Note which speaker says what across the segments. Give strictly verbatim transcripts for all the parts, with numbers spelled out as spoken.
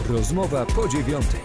Speaker 1: Rozmowa po dziewiątej.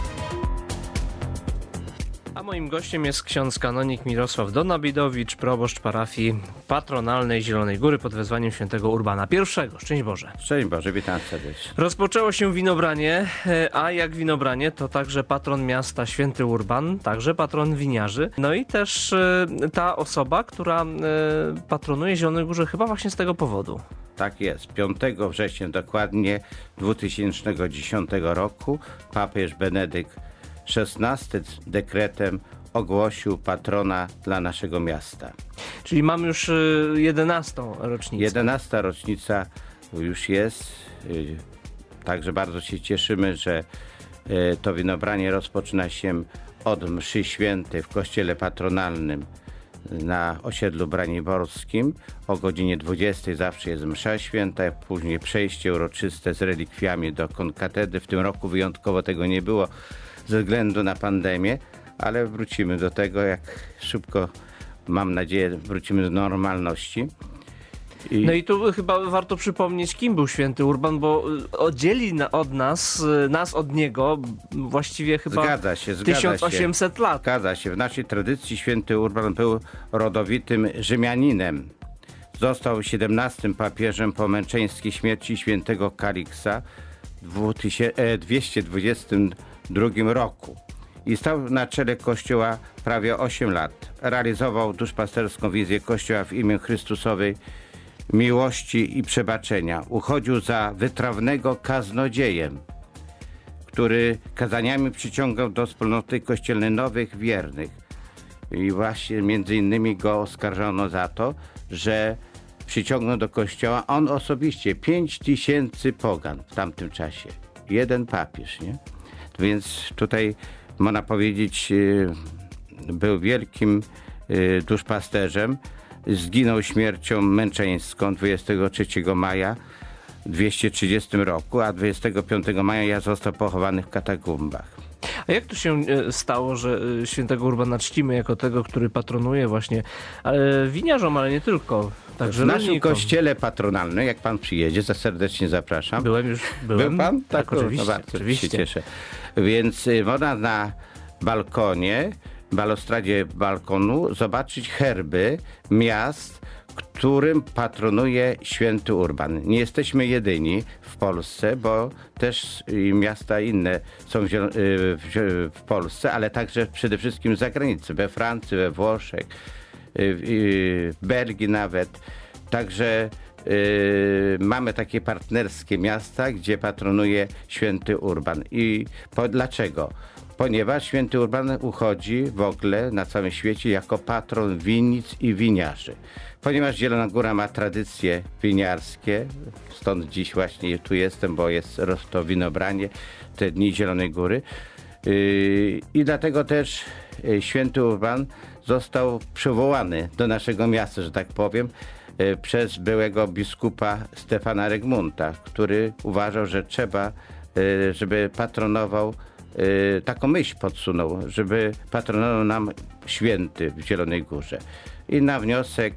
Speaker 2: A moim gościem jest ksiądz kanonik Mirosław Donabidowicz, proboszcz parafii patronalnej Zielonej Góry pod wezwaniem świętego Urbana pierwszego. Szczęść Boże.
Speaker 3: Szczęść Boże, witam serdecznie.
Speaker 2: Rozpoczęło się winobranie, a jak winobranie, to także patron miasta święty Urban, także patron winiarzy. No i też ta osoba, która patronuje Zielonej Górze chyba właśnie z tego powodu.
Speaker 3: Tak jest. piątego września dokładnie dwa tysiące dziesiątego roku papież Benedykt szesnasty dekretem ogłosił patrona dla naszego miasta.
Speaker 2: Czyli mamy już jedenastą rocznicę.
Speaker 3: jedenasta rocznica już jest. Także bardzo się cieszymy, że to winobranie rozpoczyna się od mszy świętej w kościele patronalnym na osiedlu braniborskim. O godzinie dwudziestej zawsze jest msza święta, później przejście uroczyste z relikwiami do konkatedry. W tym roku wyjątkowo tego nie było ze względu na pandemię, ale wrócimy do tego, jak szybko, mam nadzieję, wrócimy do normalności.
Speaker 2: I... No i tu chyba warto przypomnieć, kim był święty Urban, bo oddzieli od nas, nas od niego właściwie chyba
Speaker 3: zgadza się, zgadza
Speaker 2: tysiąc osiemset
Speaker 3: się.
Speaker 2: lat.
Speaker 3: Zgadza się. W naszej tradycji święty Urban był rodowitym Rzymianinem. Został siedemnastym papieżem po męczeńskiej śmierci świętego Kaliksa w dwieście dwudziestym drugim roku i stał na czele Kościoła prawie osiem lat. Realizował duszpasterską wizję Kościoła w imię Chrystusowej miłości i przebaczenia. Uchodził za wytrawnego kaznodziejem, który kazaniami przyciągał do wspólnoty kościelnej nowych wiernych. I właśnie między innymi go oskarżono za to, że przyciągnął do kościoła on osobiście pięć tysięcy pogan w tamtym czasie. Jeden papież, nie? Więc tutaj można powiedzieć, był wielkim duszpasterzem. Zginął śmiercią męczeńską dwudziestego trzeciego maja w dwieście trzydziestym roku, a dwudziestego piątego maja został pochowany w katakumbach.
Speaker 2: A jak to się stało, że świętego Urbana czcimy jako tego, który patronuje właśnie winiarzom, ale nie tylko, także
Speaker 3: w naszym
Speaker 2: rolnikom.
Speaker 3: kościele patronalnym, jak pan przyjedzie, za serdecznie zapraszam.
Speaker 2: Byłem już. Byłem.
Speaker 3: Był pan?
Speaker 2: Tak, tak oczywiście.
Speaker 3: No bardzo
Speaker 2: oczywiście.
Speaker 3: się cieszę. Więc można na balkonie, balustradzie balkonu zobaczyć herby miast, którym patronuje święty Urban. Nie jesteśmy jedyni w Polsce, bo też miasta inne są w Polsce, ale także przede wszystkim za granicą, we Francji, we Włoszech, w Belgii nawet. Także mamy takie partnerskie miasta, gdzie patronuje święty Urban. I po, dlaczego? Ponieważ święty Urban uchodzi w ogóle na całym świecie jako patron winnic i winiarzy. Ponieważ Zielona Góra ma tradycje winiarskie, stąd dziś właśnie tu jestem, bo jest to winobranie, te dni Zielonej Góry. I dlatego też święty Urban został przywołany do naszego miasta, że tak powiem, przez byłego biskupa Stefana Regmunta, który uważał, że trzeba, żeby patronował, taką myśl podsunął, żeby patronował nam święty w Zielonej Górze. I na wniosek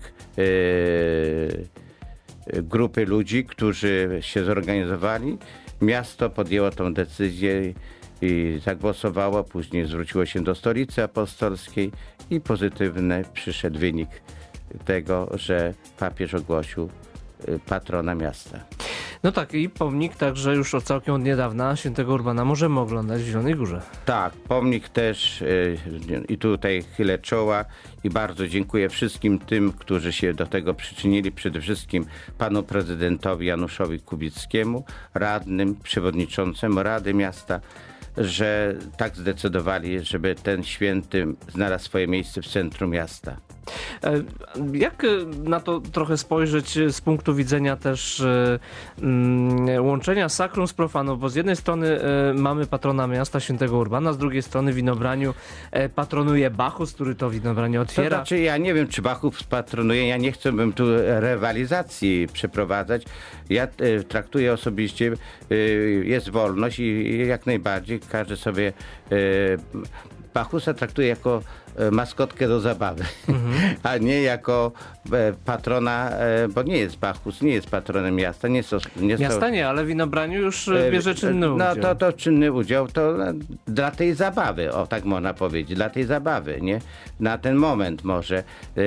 Speaker 3: grupy ludzi, którzy się zorganizowali, miasto podjęło tą decyzję i zagłosowało, później zwróciło się do Stolicy Apostolskiej i pozytywny przyszedł wynik tego, że papież ogłosił patrona miasta.
Speaker 2: No tak, i pomnik także już od całkiem od niedawna świętego Urbana możemy oglądać w Zielonej Górze.
Speaker 3: Tak, pomnik też yy, i tutaj chylę czoła i bardzo dziękuję wszystkim tym, którzy się do tego przyczynili, przede wszystkim panu prezydentowi Januszowi Kubickiemu, radnym, przewodniczącemu Rady Miasta, że tak zdecydowali, żeby ten święty znalazł swoje miejsce w centrum miasta.
Speaker 2: Jak na to trochę spojrzeć z punktu widzenia też um, łączenia sakrum z profaną, bo z jednej strony um, mamy patrona miasta świętego Urbana, z drugiej strony w winobraniu um, patronuje Bachus, który to winobranie otwiera.
Speaker 3: To znaczy, ja nie wiem, czy Bachus patronuje, ja nie chcę bym tu rywalizacji przeprowadzać. Ja e, traktuję osobiście, e, jest wolność i, i jak najbardziej każdy sobie e, Bachusa traktuje jako e, maskotkę do zabawy,
Speaker 2: Mhm.
Speaker 3: a nie jako e, patrona, e, bo nie jest Bacchus, nie jest patronem miasta. Nie są, nie są,
Speaker 2: Miasta nie, ale w winobraniu już
Speaker 3: e,
Speaker 2: bierze czynny udział.
Speaker 3: No to, to czynny udział to e, dla tej zabawy, o tak można powiedzieć, dla tej zabawy, nie? Na ten moment może, e,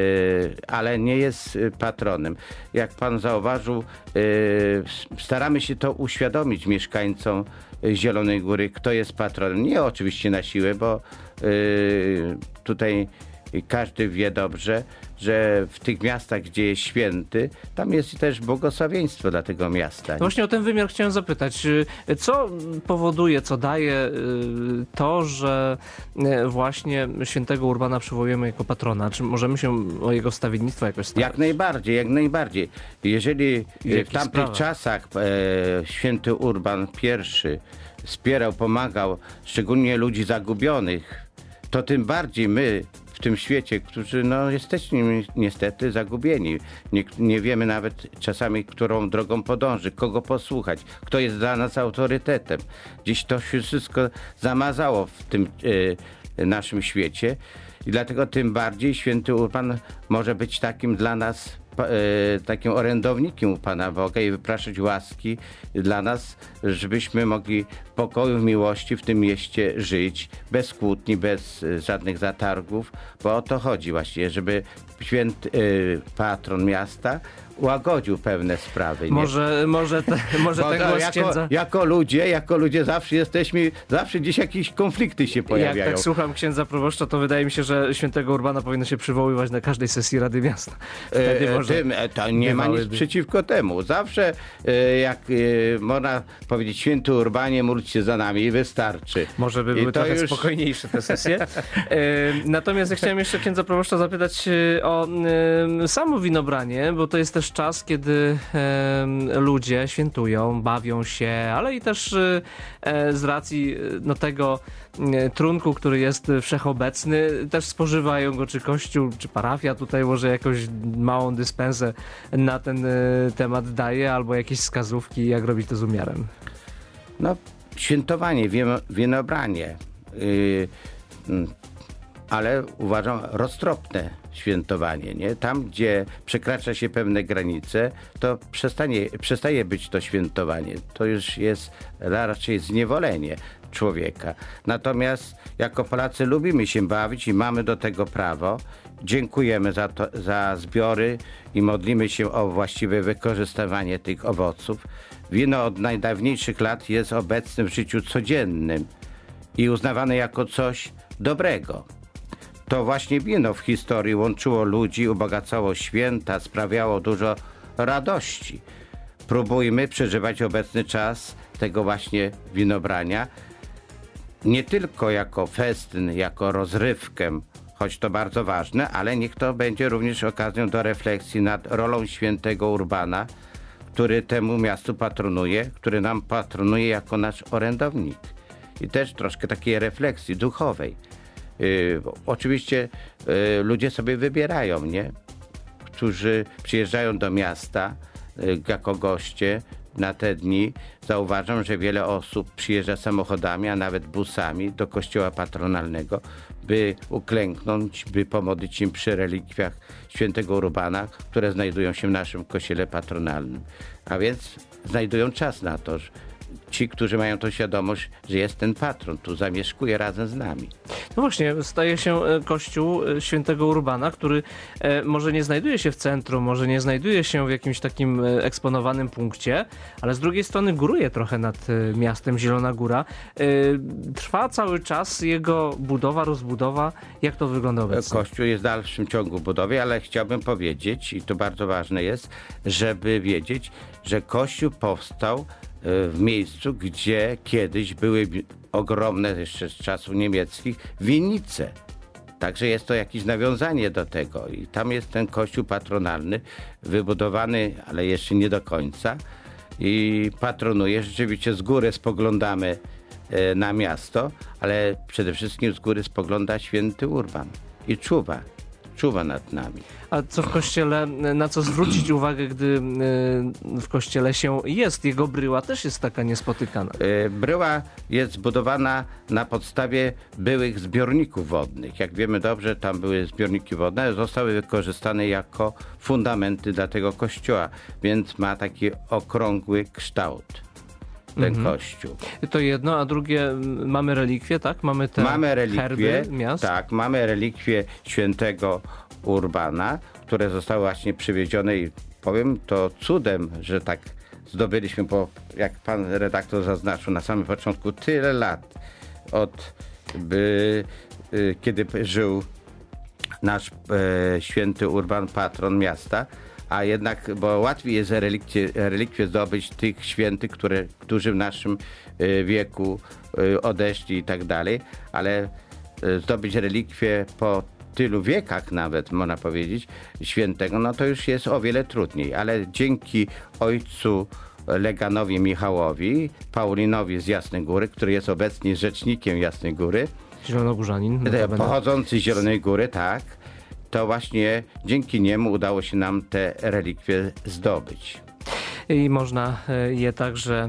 Speaker 3: ale nie jest e, patronem. Jak pan zauważył, e, staramy się to uświadomić mieszkańcom Zielonej Góry, kto jest patronem. Nie oczywiście na siłę, bo y, tutaj każdy wie dobrze, że w tych miastach, gdzie jest święty, tam jest też błogosławieństwo dla tego miasta.
Speaker 2: No właśnie o ten wymiar chciałem zapytać. Co powoduje, co daje y, to, że y, właśnie świętego Urbana przywołujemy jako patrona? Czy możemy się o jego stawiennictwo jakoś starać?
Speaker 3: Jak najbardziej, jak najbardziej. Jeżeli
Speaker 2: W
Speaker 3: w,
Speaker 2: jakich
Speaker 3: w tamtych
Speaker 2: sprawach?
Speaker 3: czasach e, święty Urban I wspierał, pomagał szczególnie ludzi zagubionych, to tym bardziej my w tym świecie, którzy no, jesteśmy niestety zagubieni. Nie, nie wiemy nawet czasami, którą drogą podążyć, kogo posłuchać, kto jest dla nas autorytetem. Dziś to się wszystko zamazało w tym e, naszym świecie i dlatego tym bardziej święty Urban może być takim dla nas pa, e, takim orędownikiem u Pana Boga i wypraszać łaski dla nas, żebyśmy mogli w pokoju, w miłości w tym mieście żyć, bez kłótni, bez e, żadnych zatargów, bo o to chodzi właśnie, żeby święty e, patron miasta łagodził pewne sprawy. Nie?
Speaker 2: Może, może, te, może
Speaker 3: Bo
Speaker 2: ten
Speaker 3: to
Speaker 2: głos
Speaker 3: jako,
Speaker 2: księdza...
Speaker 3: jako ludzie, jako ludzie zawsze jesteśmy, zawsze gdzieś jakieś konflikty się
Speaker 2: Jak
Speaker 3: pojawiają.
Speaker 2: tak słucham księdza proboszcza, to wydaje mi się, że świętego Urbana powinno się przywoływać na każdej sesji Rady Miasta. Wtedy
Speaker 3: E,
Speaker 2: może
Speaker 3: tym, e, to nie ma nic
Speaker 2: bywałyby.
Speaker 3: przeciwko temu. Zawsze, e, jak e, można powiedzieć, święty Urbanie, módl się za nami i wystarczy.
Speaker 2: Może by
Speaker 3: I
Speaker 2: były
Speaker 3: to
Speaker 2: trochę
Speaker 3: już-
Speaker 2: spokojniejsze te sesje. E, Natomiast ja chciałem jeszcze księdza proboszcza zapytać e, o e, samo winobranie, bo to jest też czas, kiedy e, ludzie świętują, bawią się, ale i też e, z racji e, no, tego e, trunku, który jest wszechobecny, też spożywają go, czy kościół, czy parafia tutaj może jakąś małą dyspensę na ten e, temat daje, albo jakieś wskazówki, jak robić to z umiarem.
Speaker 3: No, świętowanie, wino- winobranie, yy, mm, ale uważam roztropne świętowanie. Nie? Tam, gdzie przekracza się pewne granice, to przestanie, przestaje być to świętowanie. To już jest raczej zniewolenie człowieka. Natomiast jako Polacy lubimy się bawić i mamy do tego prawo. Dziękujemy za, to, za zbiory i modlimy się o właściwe wykorzystywanie tych owoców. Wino od najdawniejszych lat jest obecne w życiu codziennym i uznawane jako coś dobrego. To właśnie wino w historii łączyło ludzi, ubogacało święta, sprawiało dużo radości. Próbujmy przeżywać obecny czas tego właśnie winobrania nie tylko jako festyn, jako rozrywkę, choć to bardzo ważne, ale niech to będzie również okazją do refleksji nad rolą świętego Urbana, który temu miastu patronuje, który nam patronuje jako nasz orędownik. I też troszkę takiej refleksji duchowej. Yy, oczywiście yy, ludzie sobie wybierają, nie? Którzy przyjeżdżają do miasta yy, jako goście na te dni. Zauważam, że wiele osób przyjeżdża samochodami, a nawet busami do kościoła patronalnego, by uklęknąć, by pomodlić się przy relikwiach świętego Urbana, które znajdują się w naszym kościele patronalnym. A więc znajdują czas na to, że ci, którzy mają tą świadomość, że jest ten patron, tu zamieszkuje razem z nami.
Speaker 2: No właśnie, staje się e, kościół e, świętego Urbana, który e, może nie znajduje się w centrum, może nie znajduje się w jakimś takim e, eksponowanym punkcie, ale z drugiej strony góruje trochę nad e, miastem Zielona Góra. E, Trwa cały czas jego budowa, rozbudowa. Jak to wygląda obecnie?
Speaker 3: Kościół jest w dalszym ciągu budowy, ale chciałbym powiedzieć, i to bardzo ważne jest, żeby wiedzieć, że Kościół powstał w miejscu, gdzie kiedyś były ogromne, jeszcze z czasów niemieckich, winnice. Także jest to jakieś nawiązanie do tego. I tam jest ten kościół patronalny, wybudowany, ale jeszcze nie do końca. I patronuje, rzeczywiście z góry spoglądamy na miasto, ale przede wszystkim z góry spogląda święty Urban i czuwa. czuwa nad nami.
Speaker 2: A co w kościele, na co zwrócić uwagę, gdy y, w kościele się jest? Jego bryła też jest taka niespotykana.
Speaker 3: Y, Bryła jest zbudowana na podstawie byłych zbiorników wodnych. Jak wiemy dobrze, tam były zbiorniki wodne, zostały wykorzystane jako fundamenty dla tego kościoła, więc ma taki okrągły kształt ten
Speaker 2: Mhm.
Speaker 3: kościół.
Speaker 2: To jedno, a drugie, m, mamy relikwie, tak? Mamy te
Speaker 3: Mamy relikwie,
Speaker 2: herby miast.
Speaker 3: tak, mamy relikwie świętego Urbana, które zostały właśnie przywiezione i powiem to cudem, że tak zdobyliśmy, bo jak pan redaktor zaznaczył na samym początku, tyle lat od by, y, kiedy żył nasz e, święty Urban, patron miasta, a jednak, bo łatwiej jest relikwie, relikwie zdobyć tych świętych, które, którzy w naszym e, wieku e, odeszli i tak dalej, ale e, zdobyć relikwie po tylu wiekach nawet, można powiedzieć, świętego, no to już jest o wiele trudniej, ale dzięki ojcu Leganowi Michałowi, Paulinowi z Jasnej Góry, który jest obecnie rzecznikiem Jasnej Góry,
Speaker 2: Zielonogórzanin.
Speaker 3: E,
Speaker 2: notabene.
Speaker 3: pochodzący z Zielonej Góry, tak, to właśnie dzięki niemu udało się nam te relikwie zdobyć.
Speaker 2: I można e, je także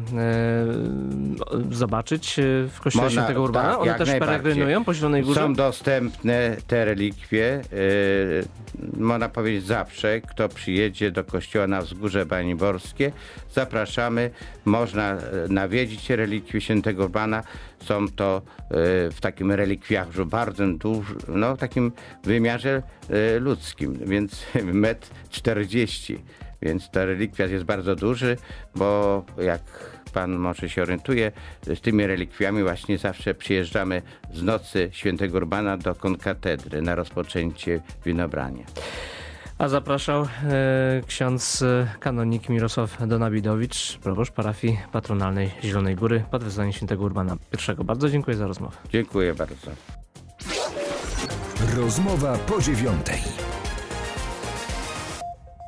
Speaker 2: e, zobaczyć e, w kościele
Speaker 3: Można,
Speaker 2: świętego Urbana.
Speaker 3: tak,
Speaker 2: One
Speaker 3: jak
Speaker 2: też
Speaker 3: najbardziej.
Speaker 2: peregrynują po Zielonej Górze.
Speaker 3: Są dostępne te relikwie, yy, można powiedzieć zawsze, kto przyjedzie do kościoła na Wzgórze Baniborskie, zapraszamy, można e, nawiedzić relikwie świętego Urbana. Są to e, w takim relikwiarzu bardzo dużym, no w takim wymiarze e, ludzkim, więc metr czterdzieści. Więc ten relikwiarz jest bardzo duży, bo jak pan może się orientuje, z tymi relikwiami właśnie zawsze przyjeżdżamy z nocy świętego Urbana do konkatedry na rozpoczęcie winobrania.
Speaker 2: A zapraszał e, ksiądz e, kanonik Mirosław Donabidowicz, proboszcz parafii patronalnej Zielonej Góry pod wezwaniem świętego Urbana pierwszego. Bardzo dziękuję za rozmowę.
Speaker 3: Dziękuję bardzo.
Speaker 1: Rozmowa po dziewiątej.